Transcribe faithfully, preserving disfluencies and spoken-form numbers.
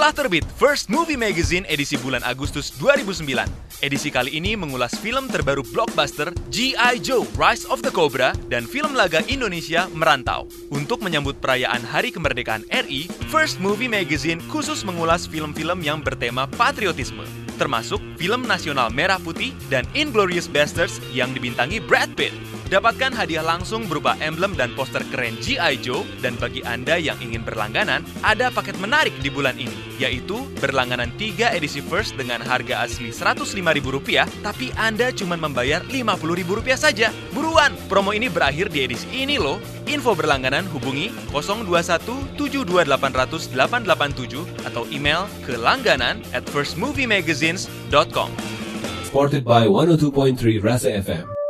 Telah terbit First Movie Magazine edisi bulan Agustus dua ribu sembilan. Edisi kali ini mengulas film terbaru blockbuster G I. Joe Rise of the Cobra dan film laga Indonesia Merantau. Untuk menyambut perayaan Hari Kemerdekaan R I, First Movie Magazine khusus mengulas film-film yang bertema patriotisme, termasuk film nasional Merah Putih dan Inglourious Basterds yang dibintangi Brad Pitt. Dapatkan hadiah langsung berupa emblem dan poster keren G I. Joe, dan bagi Anda yang ingin berlangganan, ada paket menarik di bulan ini, yaitu berlangganan tiga edisi First dengan harga asli seratus lima ribu rupiah, tapi Anda cuma membayar lima puluh ribu rupiah saja. Buruan, promo ini berakhir di edisi ini loh. Info berlangganan hubungi nol dua satu tujuh dua delapan nol nol delapan delapan tujuh atau email ke langganan at first movie magazines dot com. Supported by one oh two point three Rasa F M.